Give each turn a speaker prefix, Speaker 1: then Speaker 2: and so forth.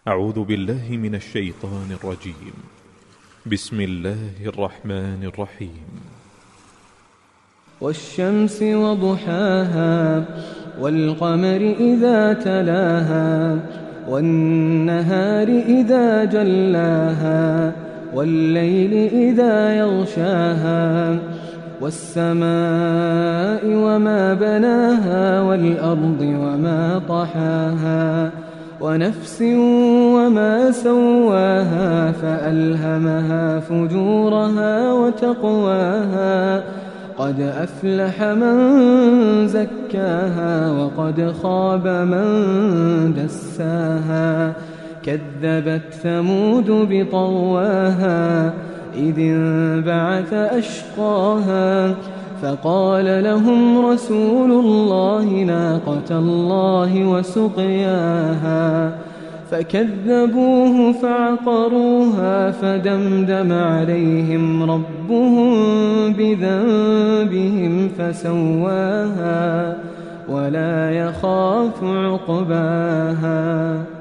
Speaker 1: أعوذ بالله من الشيطان الرجيم. بسم الله الرحمن الرحيم.
Speaker 2: والشمس وضحاها والقمر إذا تلاها والنهار إذا جلاها والليل إذا يغشاها والسماء وما بناها والأرض وما طحاها ونفس وما سواها فألهمها فجورها وتقواها قد أفلح من زكاها وقد خاب من دساها كذبت ثمود بطغواها إذ انبعث أشقاها فقال لهم رسول الله ناقة الله وسقياها فكذبوه فعقروها فدمدم عليهم ربهم بذنبهم فسواها ولا يخاف عقباها.